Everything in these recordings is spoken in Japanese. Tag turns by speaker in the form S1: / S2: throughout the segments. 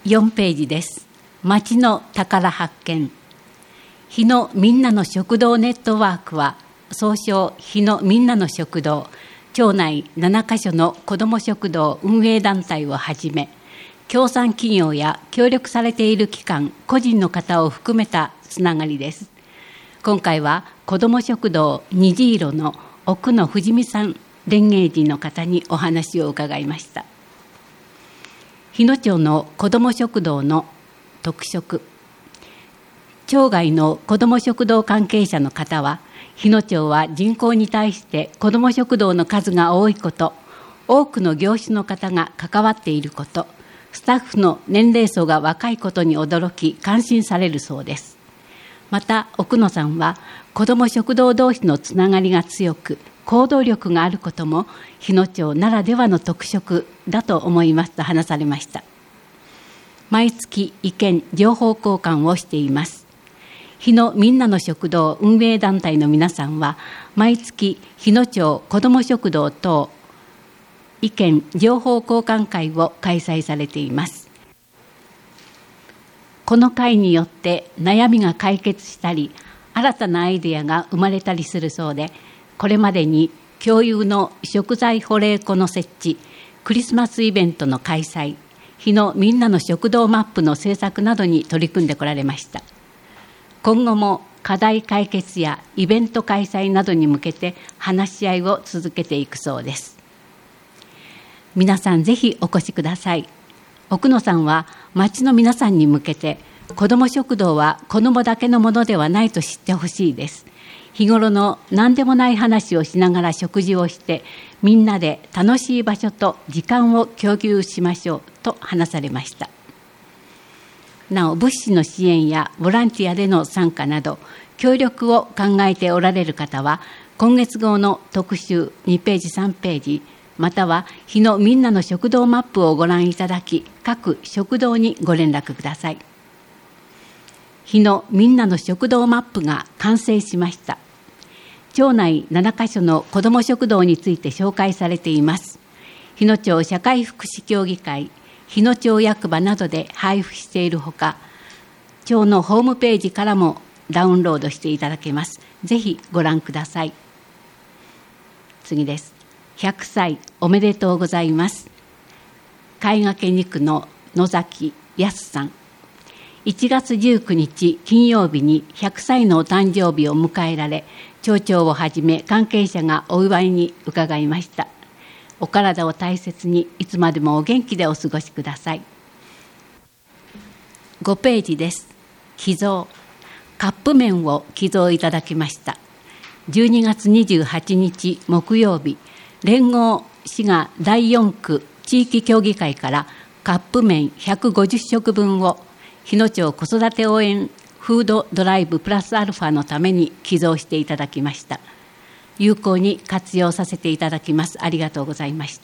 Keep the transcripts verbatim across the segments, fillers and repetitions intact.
S1: よんページです。町の宝発見。日野みんなの食堂ネットワークは、総称日野みんなの食堂、町内ななかしょの子ども食堂運営団体をはじめ、協賛企業や協力されている機関、個人の方を含めたつながりです。今回は子ども食堂虹色の奥野藤美さん連芸人の方にお話を伺いました。日野町の子ども食堂の特色。町外の子ども食堂関係者の方は、日野町は人口に対して子ども食堂の数が多いこと、多くの業種の方が関わっていること、スタッフの年齢層が若いことに驚き感心されるそうです。また奥野さんは、子ども食堂同士のつながりが強く行動力があることも日野町ならではの特色だと思いますと話されました。毎月意見情報交換をしています。日野みんなの食堂運営団体の皆さんは、毎月日野町子ども食堂等意見情報交換会を開催されています。この会によって悩みが解決したり、新たなアイデアが生まれたりするそうで、これまでに共有の食材保冷庫の設置、クリスマスイベントの開催、日野みんなの食堂マップの制作などに取り組んでこられました。今後も課題解決やイベント開催などに向けて話し合いを続けていくそうです。皆さんぜひお越しください。奥野さんは町の皆さんに向けて、子ども食堂は子どもだけのものではないと知ってほしいです。日頃の何でもない話をしながら食事をして、みんなで楽しい場所と時間を共有しましょうと話されました。なお物資の支援やボランティアでの参加など協力を考えておられる方は、今月号の特集にページさんページ、または日野みんなの食堂マップをご覧いただき、各食堂にご連絡ください。日野みんなの食堂マップが完成しました。町内ななかしょの子ども食堂について紹介されています。日野町社会福祉協議会、日野町役場などで配布しているほか、町のホームページからもダウンロードしていただけます。ぜひご覧ください。次です。ひゃくさいおめでとうございます。貝ヶに区の野崎康さん。いちがつじゅうくにち金曜日にひゃくさいのお誕生日を迎えられ、町長をはじめ関係者がお祝いに伺いました。お体を大切に、いつまでもお元気でお過ごしください。ごページです。寄贈。カップ麺を寄贈いただきました。じゅうにがつにじゅうはちにち木曜日、連合滋賀だいよんく地域協議会からカップ麺ひゃくごじゅっしょくぶんを日野町子育て応援フードドライブプラスアルファのために寄贈していただきました。有効に活用させていただきます。ありがとうございました。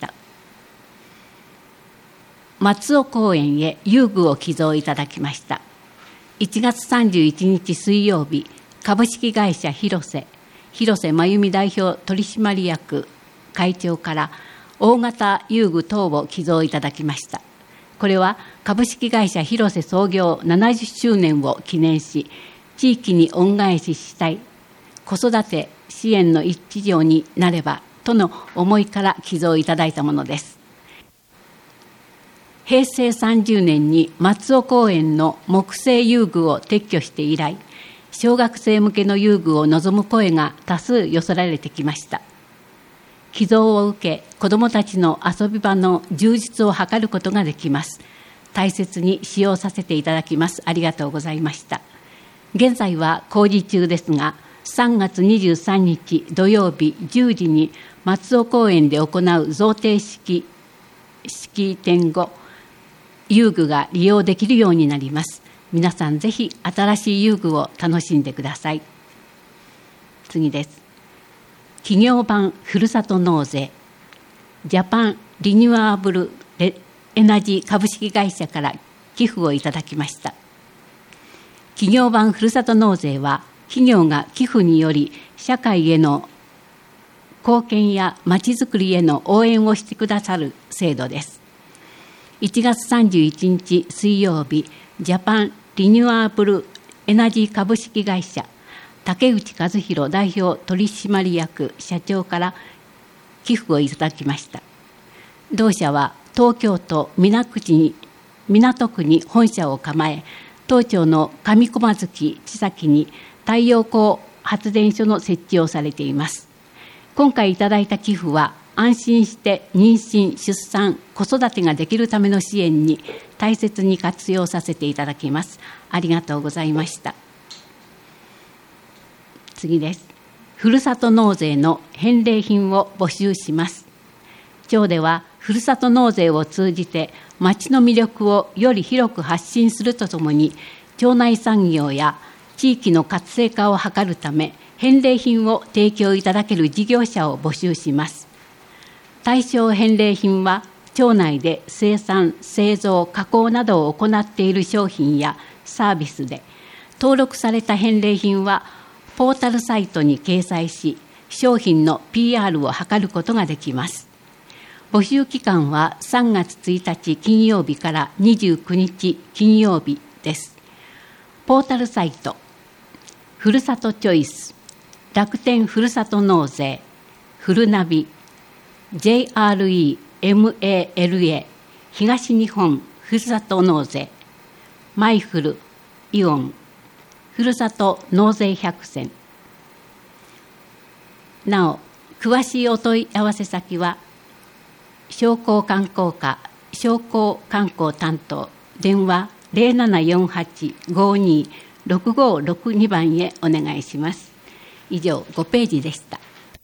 S1: 松尾公園へ遊具を寄贈いただきました。いちがつさんじゅういちにち水曜日、株式会社広瀬、広瀬真由美代表取締役会長から大型遊具等を寄贈いただきました。これは株式会社広瀬創業ななじゅっしゅうねんを記念し、地域に恩返ししたい、子育て支援の一助になればとの思いから寄贈いただいたものです。へいせいさんじゅうねんに松尾公園の木製遊具を撤去して以来、小学生向けの遊具を望む声が多数寄せられてきました。寄贈を受け、子どもたちの遊び場の充実を図ることができます。大切に使用させていただきます。ありがとうございました。現在は工事中ですが、さんがつにじゅうさんにち土曜日じゅうじに松尾公園で行う贈呈式式典後、遊具が利用できるようになります。皆さんぜひ新しい遊具を楽しんでください。次です。企業版ふるさと納税、ジャパンリニューアブルエナジー株式会社から寄付をいただきました。企業版ふるさと納税は、企業が寄付により社会への貢献やまちづくりへの応援をしてくださる制度です。 いちがつさんじゅういちにち水曜日、ジャパンリニューアブルエナジー株式会社竹内和弘代表取締役社長から寄付をいただきました。同社は東京都港区に港区に本社を構え、当庁の上駒月地先に太陽光発電所の設置をされています。今回いただいた寄付は、安心して妊娠、出産、子育てができるための支援に大切に活用させていただきます。ありがとうございました。次です。ふるさと納税の返礼品を募集します。町ではふるさと納税を通じて町の魅力をより広く発信するとともに、町内産業や地域の活性化を図るため、返礼品を提供いただける事業者を募集します。対象返礼品は、町内で生産、製造、加工などを行っている商品やサービスで、登録された返礼品は、ポータルサイトに掲載し、商品の ピーアール を図ることができます。募集期間はさんがつついたち金曜日からにじゅうくにち金曜日です。ポータルサイト、ふるさとチョイス、楽天ふるさと納税、ふるなび、ジェイアールイーエムエーエルエー、東日本ふるさと納税、マイフル、イオン、ふるさと納税百選。なお、詳しいお問い合わせ先は、商工観光課商工観光担当、電話 ゼロななよんはちごにろくごろくに 番へお願いします。以上、ごページでした。